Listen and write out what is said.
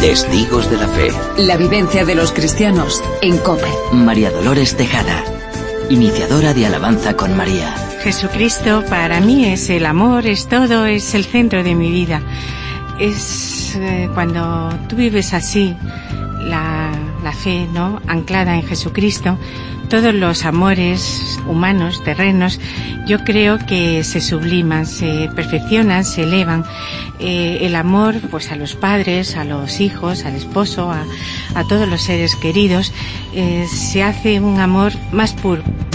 Testigos de la Fe. La vivencia de los cristianos en COPE. María Dolores Tejada, iniciadora de Alabanza con María. Jesucristo para mí es el amor, es todo, es el centro de mi vida. Es cuando tú vives así, la fe, ¿no?, anclada en Jesucristo, todos los amores humanos, terrenos, yo creo que se subliman, se perfeccionan, se elevan. El amor, pues a los padres, a los hijos, al esposo, a todos los seres queridos, se hace un amor más puro,